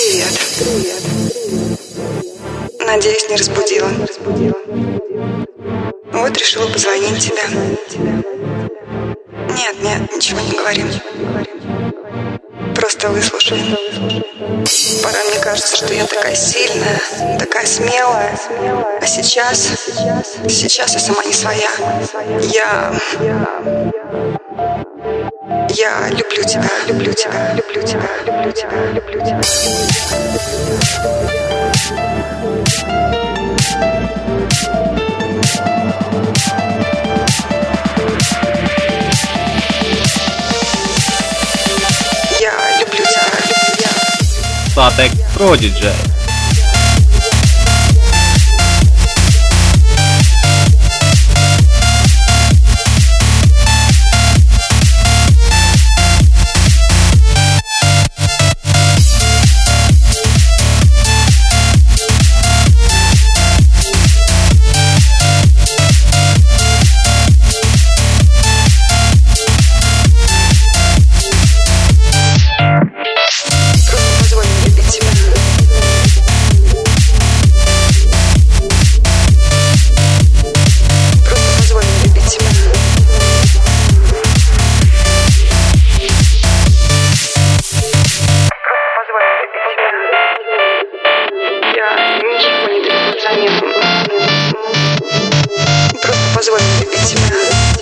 Привет. Надеюсь, не разбудила. Вот решила позвонить тебе. Нет, ничего не говорим. Просто выслушай. Порой мне кажется, что я такая сильная, такая смелая. А сейчас я сама не своя. Я люблю тебя, люблю тебя, люблю тебя, люблю тебя, люблю тебя. Я люблю тебя. Statek Prodigy. Просто позволь мне любить тебя.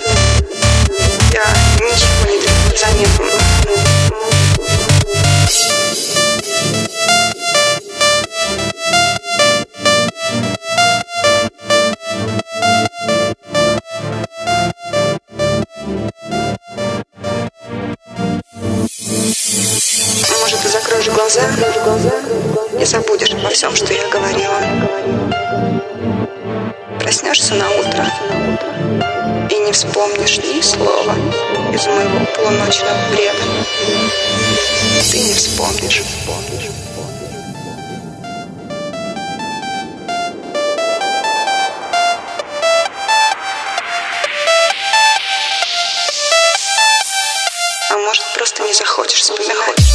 Я ничего не требую взамен. Может, ты закроешь глаза и забудешь обо всем, что я говорила. Проснешься на утро и не вспомнишь ни слова из моего полуночного бреда. Ты не вспомнишь. А может, просто не захочешь вспоминать.